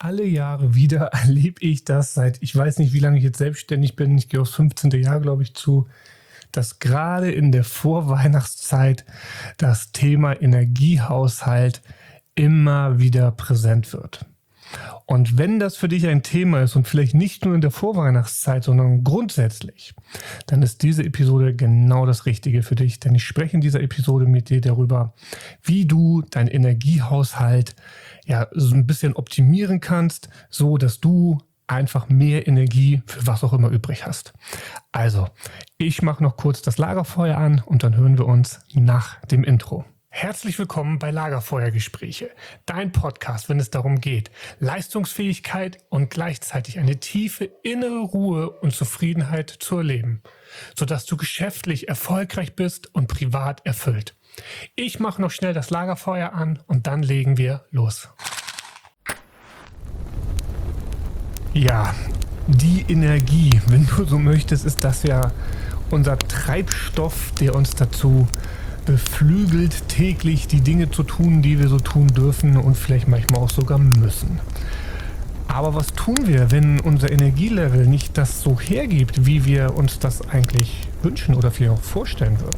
alle Jahre wieder erlebe ich das seit, ich weiß nicht, wie lange ich jetzt selbstständig bin, ich gehe aufs 15. Jahr, glaube ich, zu, dass gerade in der Vorweihnachtszeit das Thema Energiehaushalt immer wieder präsent wird. Und wenn das für dich ein Thema ist und vielleicht nicht nur in der Vorweihnachtszeit, sondern grundsätzlich, dann ist diese Episode genau das Richtige für dich. Denn ich spreche in dieser Episode mit dir darüber, wie du deinen Energiehaushalt so ein bisschen optimieren kannst, so dass du einfach mehr Energie für was auch immer übrig hast. Also, ich mache noch kurz das Lagerfeuer an und dann hören wir uns nach dem Intro. Herzlich willkommen bei Lagerfeuergespräche, dein Podcast, wenn es darum geht, Leistungsfähigkeit und gleichzeitig eine tiefe innere Ruhe und Zufriedenheit zu erleben, sodass du geschäftlich erfolgreich bist und privat erfüllt. Ich mache noch schnell das Lagerfeuer an und dann legen wir los. Ja, die Energie, wenn du so möchtest, ist das ja unser Treibstoff, der uns dazu beflügelt, täglich die Dinge zu tun, die wir so tun dürfen und vielleicht manchmal auch sogar müssen. Aber was tun wir, wenn unser Energielevel nicht das so hergibt, wie wir uns das eigentlich wünschen oder vielleicht auch vorstellen würden?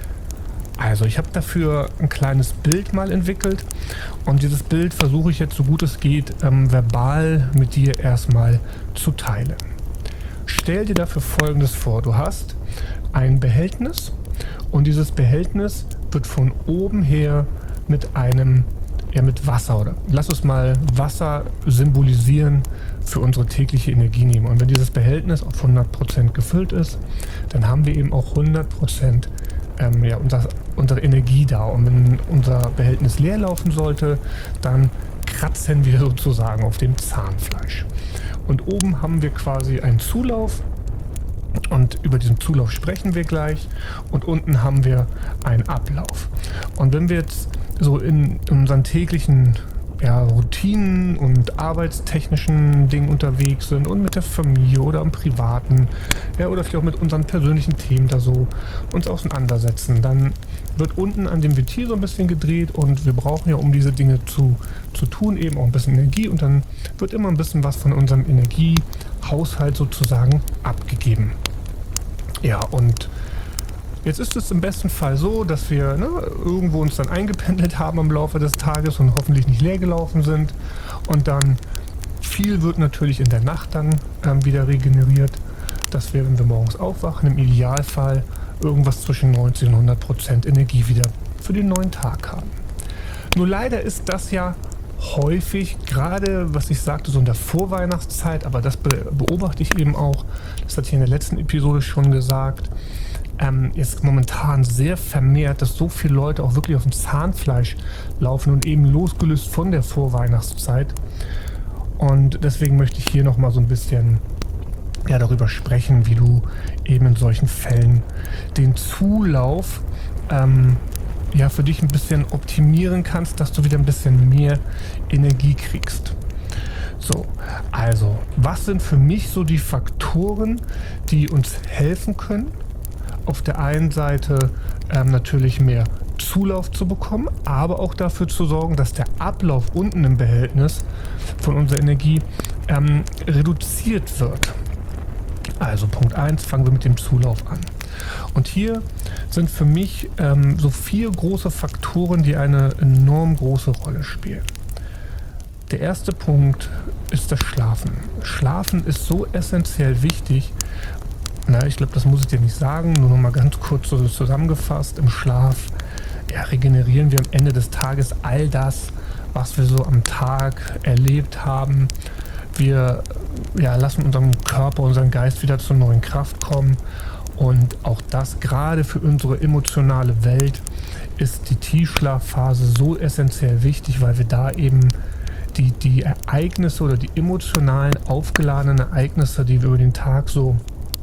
Also ich habe dafür ein kleines Bild mal entwickelt und dieses Bild versuche ich jetzt so gut es geht verbal mit dir erstmal zu teilen. Stell dir dafür Folgendes vor: Du hast ein Behältnis und dieses Behältnis wird von oben her mit mit Wasser, oder lass uns mal Wasser symbolisieren, für unsere tägliche Energie nehmen. Und wenn dieses Behältnis auf 100% gefüllt ist, dann haben wir eben auch 100% unsere Energie da. Und wenn unser Behältnis leer laufen sollte, dann kratzen wir sozusagen auf dem Zahnfleisch. Und oben haben wir quasi einen Zulauf. Und über diesen Zulauf sprechen wir gleich. Und unten haben wir einen Ablauf. Und wenn wir jetzt so in unseren täglichen Routinen und arbeitstechnischen Dingen unterwegs sind und mit der Familie oder im Privaten, oder vielleicht auch mit unseren persönlichen Themen da so uns auseinandersetzen, dann wird unten an dem Ventil so ein bisschen gedreht und wir brauchen ja, um diese Dinge zu tun, eben auch ein bisschen Energie und dann wird immer ein bisschen was von unserem Energiehaushalt sozusagen abgegeben. Ja, und jetzt ist es im besten Fall so, dass wir irgendwo uns dann eingependelt haben im Laufe des Tages und hoffentlich nicht leer gelaufen sind. Und dann viel wird natürlich in der Nacht dann wieder regeneriert, dass wir, wenn wir morgens aufwachen, im Idealfall irgendwas zwischen 90 und 100% Energie wieder für den neuen Tag haben. Nur leider ist das ja häufig, gerade was ich sagte, so in der Vorweihnachtszeit, aber das beobachte ich eben auch, das hatte ich in der letzten Episode schon gesagt, ist momentan sehr vermehrt, dass so viele Leute auch wirklich auf dem Zahnfleisch laufen und eben losgelöst von der Vorweihnachtszeit. Und deswegen möchte ich hier nochmal so ein bisschen darüber sprechen, wie du eben in solchen Fällen den Zulauf für dich ein bisschen optimieren kannst, dass du wieder ein bisschen mehr Energie kriegst. So, also, was sind für mich so die Faktoren, die uns helfen können, auf der einen Seite natürlich mehr Zulauf zu bekommen, aber auch dafür zu sorgen, dass der Ablauf unten im Behältnis von unserer Energie reduziert wird. Also Punkt 1, fangen wir mit dem Zulauf an. Und hier sind für mich so 4 große Faktoren, die eine enorm große Rolle spielen. Der erste Punkt ist das Schlafen. Schlafen ist so essentiell wichtig. Ich glaube, das muss ich dir nicht sagen, nur noch mal ganz kurz so zusammengefasst. Im Schlaf regenerieren wir am Ende des Tages all das, was wir so am Tag erlebt haben. Wir lassen unserem Körper, unseren Geist wieder zur neuen Kraft kommen. Und auch das gerade für unsere emotionale Welt ist die Tiefschlafphase so essentiell wichtig, weil wir da eben die Ereignisse oder die emotionalen aufgeladenen Ereignisse, die wir über den Tag so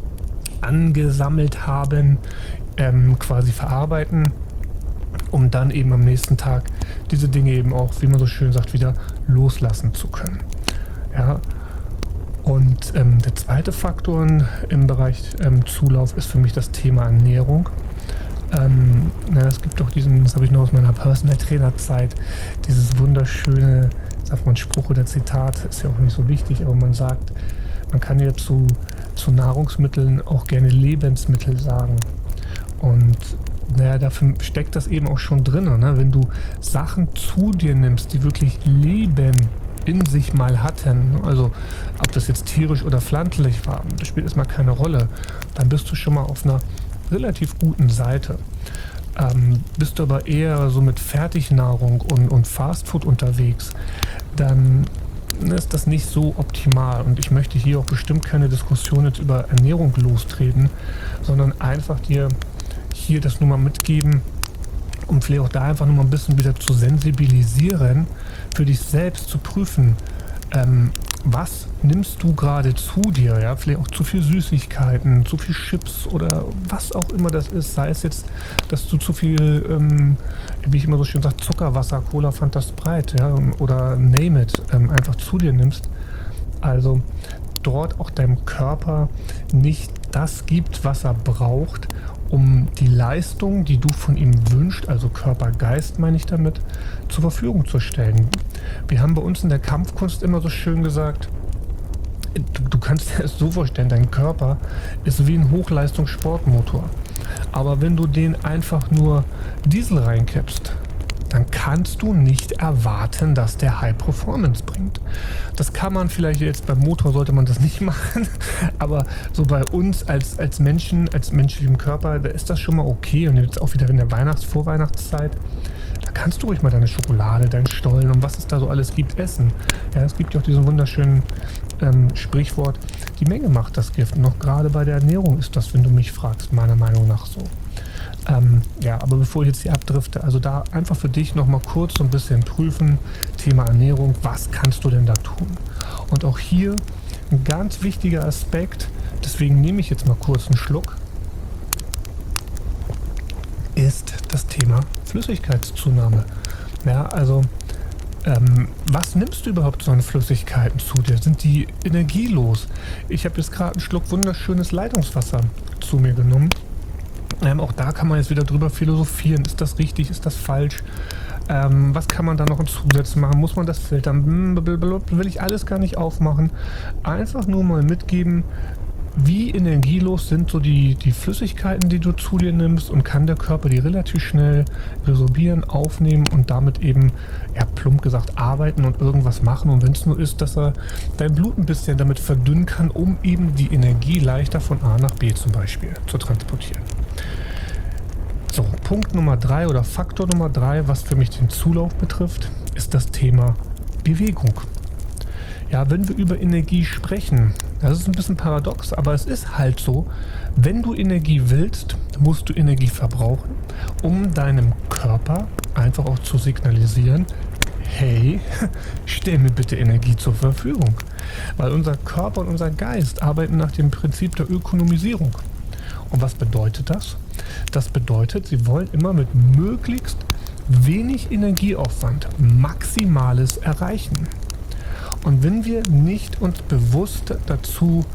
angesammelt haben, quasi verarbeiten, um dann eben am nächsten Tag diese Dinge eben auch, wie man so schön sagt, wieder loslassen zu können. Ja. Und der zweite Faktor im Bereich Zulauf ist für mich das Thema Ernährung. Es gibt doch das habe ich noch aus meiner Personal Trainer Zeit, dieses wunderschöne, sag mal, ein Spruch oder Zitat, ist ja auch nicht so wichtig, aber man sagt, man kann ja zu Nahrungsmitteln auch gerne Lebensmittel sagen. Und naja, dafür steckt das eben auch schon drin, ne? Wenn du Sachen zu dir nimmst, die wirklich Leben in sich mal hatten, also ob das jetzt tierisch oder pflanzlich war, das spielt erstmal keine Rolle, dann bist du schon mal auf einer relativ guten Seite. Bist du aber eher so mit Fertignahrung und Fastfood unterwegs, dann ist das nicht so optimal. Und ich möchte hier auch bestimmt keine Diskussion jetzt über Ernährung lostreten, sondern einfach dir hier das nur mal mitgeben, um vielleicht auch da einfach nur mal ein bisschen wieder zu sensibilisieren, für dich selbst zu prüfen, was nimmst du gerade zu dir, ja, vielleicht auch zu viel Süßigkeiten, zu viel Chips oder was auch immer das ist, sei es jetzt, dass du zu viel, wie ich immer so schön sage, Zuckerwasser, Cola, Fanta, Sprite, ja, oder name it, einfach zu dir nimmst, also dort auch deinem Körper nicht das gibt, was er braucht, um die Leistung, die du von ihm wünschst, also Körper, Geist meine ich damit, zur Verfügung zu stellen. Wir haben bei uns in der Kampfkunst immer so schön gesagt, du kannst dir das so vorstellen, dein Körper ist wie ein Hochleistungssportmotor. Aber wenn du den einfach nur Diesel reinkippst, dann kannst du nicht erwarten, dass der High Performance bringt. Das kann man vielleicht jetzt beim Motor, sollte man das nicht machen, aber so bei uns als Menschen, als menschlichem Körper, da ist das schon mal okay. Und jetzt auch wieder in der Vorweihnachtszeit, da kannst du ruhig mal deine Schokolade, deinen Stollen und was es da so alles gibt, essen. Ja, es gibt ja auch diesen wunderschönen Sprichwort, die Menge macht das Gift. Und noch gerade bei der Ernährung ist das, wenn du mich fragst, meiner Meinung nach so. Ja, aber bevor ich jetzt hier abdrifte, also da einfach für dich nochmal kurz so ein bisschen prüfen, Thema Ernährung, was kannst du denn da tun? Und auch hier ein ganz wichtiger Aspekt, deswegen nehme ich jetzt mal kurz einen Schluck, ist das Thema Flüssigkeitszunahme. Ja, also was nimmst du überhaupt so an Flüssigkeiten zu dir? Sind die energielos? Ich habe jetzt gerade einen Schluck wunderschönes Leitungswasser zu mir genommen. Auch da kann man jetzt wieder drüber philosophieren. Ist das richtig? Ist das falsch? Was kann man da noch in Zusatz machen? Muss man das filtern? Will ich alles gar nicht aufmachen. Einfach nur mal mitgeben, wie energielos sind so die Flüssigkeiten, die du zu dir nimmst, und kann der Körper die relativ schnell resorbieren, aufnehmen und damit eben, ja, plump gesagt, arbeiten und irgendwas machen. Und wenn es nur ist, dass er dein Blut ein bisschen damit verdünnen kann, um eben die Energie leichter von A nach B zum Beispiel zu transportieren. So, Punkt Nummer 3 oder Faktor Nummer 3, was für mich den Zulauf betrifft, ist das Thema Bewegung. Ja, wenn wir über Energie sprechen, das ist ein bisschen paradox, aber es ist halt so, wenn du Energie willst, musst du Energie verbrauchen, um deinem Körper einfach auch zu signalisieren, hey, stell mir bitte Energie zur Verfügung. Weil unser Körper und unser Geist arbeiten nach dem Prinzip der Ökonomisierung. Und was bedeutet das? Das bedeutet, sie wollen immer mit möglichst wenig Energieaufwand Maximales erreichen. Und wenn wir nicht uns bewusst dazu,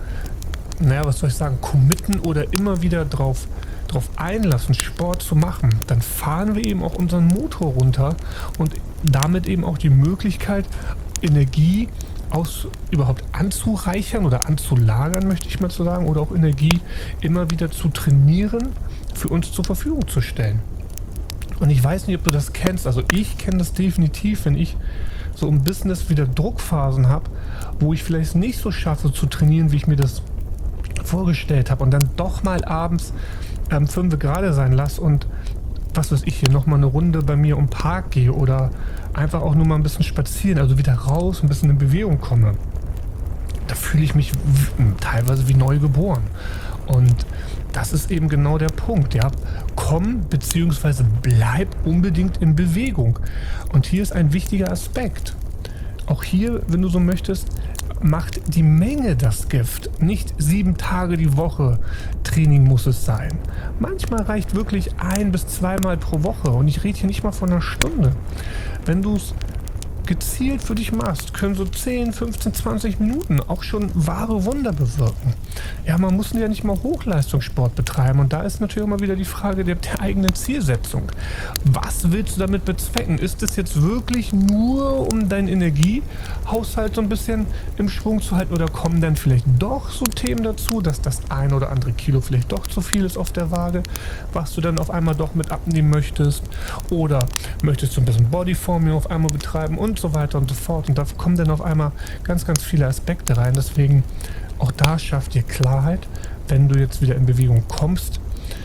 committen oder immer wieder drauf einlassen, Sport zu machen, dann fahren wir eben auch unseren Motor runter und damit eben auch die Möglichkeit, Energie überhaupt anzureichern oder anzulagern, möchte ich mal so sagen, oder auch Energie immer wieder zu trainieren, für uns zur Verfügung zu stellen. Und ich weiß nicht, ob du das kennst, also ich kenne das definitiv, wenn ich so im Business wieder Druckphasen habe, wo ich vielleicht nicht so schaffe zu trainieren, wie ich mir das vorgestellt habe und dann doch mal abends 5 gerade sein lasse und was weiß ich hier nochmal eine Runde bei mir um den Park gehe oder einfach auch nur mal ein bisschen spazieren, also wieder raus, ein bisschen in Bewegung komme. Da fühle ich mich teilweise wie neu geboren. Und das ist eben genau der Punkt, ja. Komm bzw. bleib unbedingt in Bewegung. Und hier ist ein wichtiger Aspekt. Auch hier, wenn du so möchtest, macht die Menge das Gift. Nicht 7 Tage die Woche Training muss es sein. Manchmal reicht wirklich 1 bis 2 Mal pro Woche. Und ich rede hier nicht mal von einer Stunde. Wenn du es gezielt für dich machst, können so 10, 15, 20 Minuten auch schon wahre Wunder bewirken. Ja, man muss ja nicht mal Hochleistungssport betreiben und da ist natürlich immer wieder die Frage der eigenen Zielsetzung. Was willst du damit bezwecken? Ist es jetzt wirklich nur, um deinen Energiehaushalt so ein bisschen im Schwung zu halten oder kommen dann vielleicht doch so Themen dazu, dass das ein oder andere Kilo vielleicht doch zu viel ist auf der Waage, was du dann auf einmal doch mit abnehmen möchtest, oder möchtest du ein bisschen Bodyforming auf einmal betreiben und so weiter und so fort, und da kommen dann auf einmal ganz, ganz viele Aspekte rein. Deswegen auch da schafft dir Klarheit, wenn du jetzt wieder in Bewegung kommst,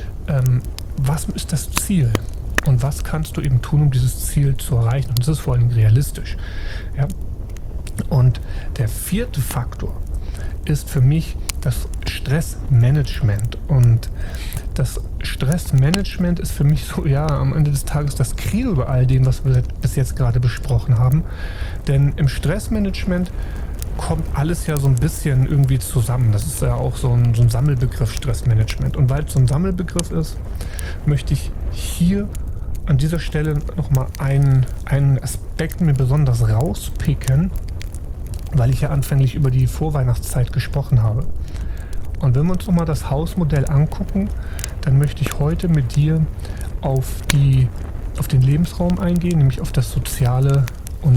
was ist das Ziel und was kannst du eben tun, um dieses Ziel zu erreichen, und das ist vor allem realistisch. Ja? Und der vierte Faktor ist für mich das Stressmanagement. Und das Stressmanagement ist für mich so, ja, am Ende des Tages das Credo bei all dem, was wir bis jetzt gerade besprochen haben. Denn im Stressmanagement kommt alles ja so ein bisschen irgendwie zusammen. Das ist ja auch so ein Sammelbegriff, Stressmanagement. Und weil es so ein Sammelbegriff ist, möchte ich hier an dieser Stelle nochmal einen Aspekt mir besonders rauspicken, weil ich ja anfänglich über die Vorweihnachtszeit gesprochen habe. Und wenn wir uns nochmal das Hausmodell angucken, dann möchte ich heute mit dir auf den Lebensraum eingehen, nämlich auf das soziale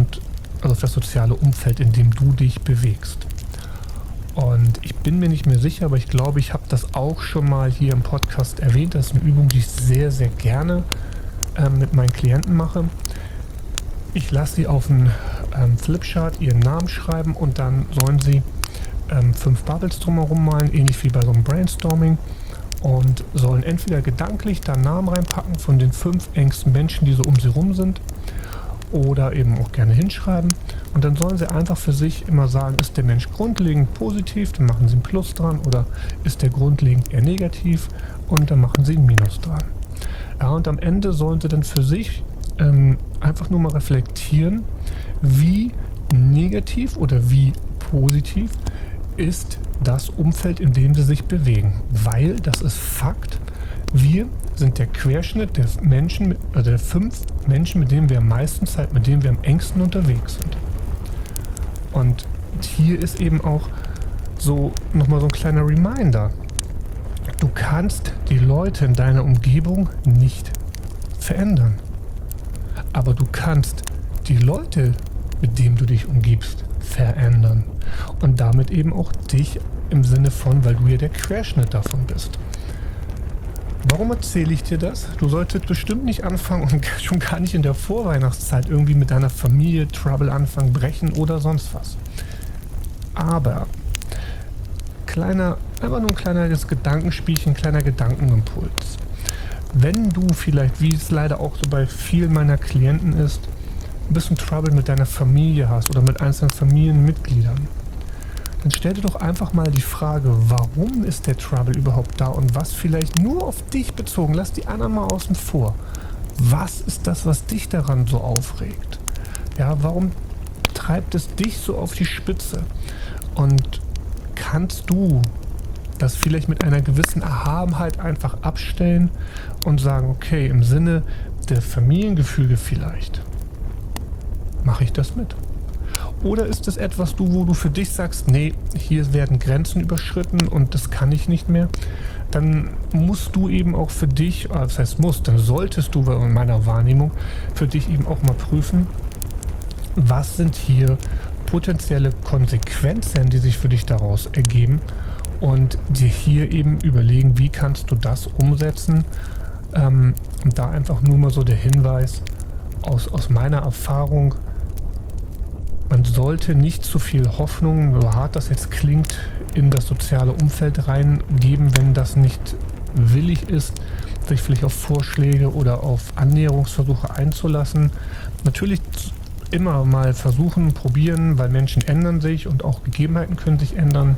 Umfeld, in dem du dich bewegst. Und ich bin mir nicht mehr sicher, aber ich glaube, ich habe das auch schon mal hier im Podcast erwähnt. Das ist eine Übung, die ich sehr, sehr gerne mit meinen Klienten mache. Ich lasse sie auf einen Flipchart ihren Namen schreiben und dann sollen sie 5 Bubbles drumherum malen, ähnlich wie bei so einem Brainstorming, und sollen entweder gedanklich da Namen reinpacken von den 5 engsten Menschen, die so um sie rum sind, oder eben auch gerne hinschreiben, und dann sollen sie einfach für sich immer sagen, ist der Mensch grundlegend positiv, dann machen sie ein Plus dran, oder ist der grundlegend eher negativ, und dann machen sie ein Minus dran. Ja, und am Ende sollen sie dann für sich einfach nur mal reflektieren, wie negativ oder wie positiv ist das Umfeld, in dem sie sich bewegen. Weil, das ist Fakt, wir sind der Querschnitt der Menschen, der 5 Menschen, mit denen wir am meisten Zeit, mit denen wir am engsten unterwegs sind. Und hier ist eben auch so nochmal so ein kleiner Reminder. Du kannst die Leute in deiner Umgebung nicht verändern. Aber du kannst die Leute, mit denen du dich umgibst, verändern. Und damit eben auch dich im Sinne von, weil du ja der Querschnitt davon bist. Warum erzähle ich dir das? Du solltest bestimmt nicht anfangen und schon gar nicht in der Vorweihnachtszeit irgendwie mit deiner Familie Trouble anfangen, brechen oder sonst was. Aber einfach nur ein kleines Gedankenspielchen, ein kleiner Gedankenimpuls. Wenn du vielleicht, wie es leider auch so bei vielen meiner Klienten ist, ein bisschen Trouble mit deiner Familie hast oder mit einzelnen Familienmitgliedern, dann stell dir doch einfach mal die Frage, warum ist der Trouble überhaupt da und was vielleicht nur auf dich bezogen, lass die anderen mal außen vor. Was ist das, was dich daran so aufregt? Ja, warum treibt es dich so auf die Spitze? Und kannst du das vielleicht mit einer gewissen Erhabenheit einfach abstellen und sagen, okay, im Sinne der Familiengefüge vielleicht mache ich das mit? Oder ist es etwas, wo du für dich sagst, nee, hier werden Grenzen überschritten und das kann ich nicht mehr? Dann musst du eben auch für dich, das heißt dann solltest du in meiner Wahrnehmung für dich eben auch mal prüfen, was sind hier potenzielle Konsequenzen, die sich für dich daraus ergeben, und dir hier eben überlegen, wie kannst du das umsetzen. Und da einfach nur mal so der Hinweis aus meiner Erfahrung: Man sollte nicht zu viel Hoffnung, so hart das jetzt klingt, in das soziale Umfeld reingeben, wenn das nicht willig ist, sich vielleicht auf Vorschläge oder auf Annäherungsversuche einzulassen. Natürlich immer mal versuchen, probieren, weil Menschen ändern sich und auch Gegebenheiten können sich ändern.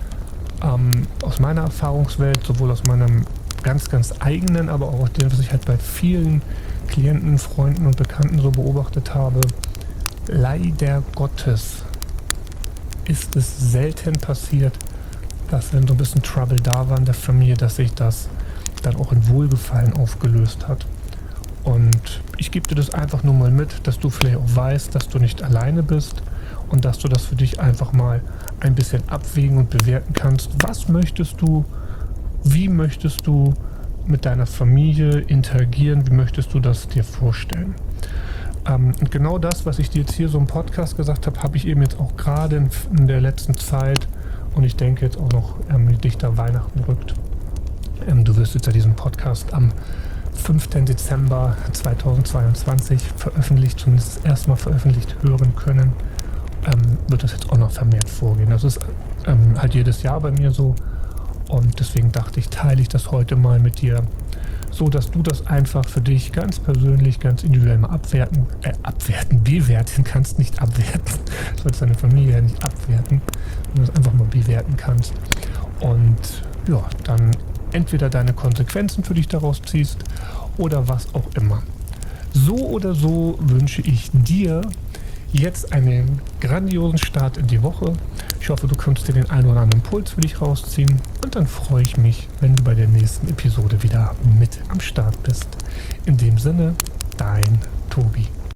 Aus meiner Erfahrungswelt, sowohl aus meinem ganz, ganz eigenen, aber auch aus dem, was ich halt bei vielen Klienten, Freunden und Bekannten so beobachtet habe, leider Gottes ist es selten passiert, dass, wenn so ein bisschen Trouble da war in der Familie, dass sich das dann auch in Wohlgefallen aufgelöst hat. Und ich gebe dir das einfach nur mal mit, dass du vielleicht auch weißt, dass du nicht alleine bist und dass du das für dich einfach mal ein bisschen abwägen und bewerten kannst. Was möchtest du, wie möchtest du mit deiner Familie interagieren, wie möchtest du das dir vorstellen? Und genau das, was ich dir jetzt hier so im Podcast gesagt habe, habe ich eben jetzt auch gerade in der letzten Zeit, und ich denke jetzt auch noch, wie dichter Weihnachten rückt. Du wirst jetzt ja diesen Podcast am 5. Dezember 2022 veröffentlicht, zumindest erstmal veröffentlicht hören können, wird das jetzt auch noch vermehrt vorgehen. Das ist halt jedes Jahr bei mir so, und deswegen dachte ich, teile ich das heute mal mit dir, so dass du das einfach für dich ganz persönlich, ganz individuell mal bewerten kannst, nicht abwerten. Du sollst deine Familie ja nicht abwerten, sondern das einfach mal bewerten kannst. Und ja, dann entweder deine Konsequenzen für dich daraus ziehst oder was auch immer. So oder so wünsche ich dir jetzt einen grandiosen Start in die Woche. Ich hoffe, du kannst dir den einen oder anderen Impuls für dich rausziehen, und dann freue ich mich, wenn du bei der nächsten Episode wieder mit am Start bist. In dem Sinne, dein Tobi.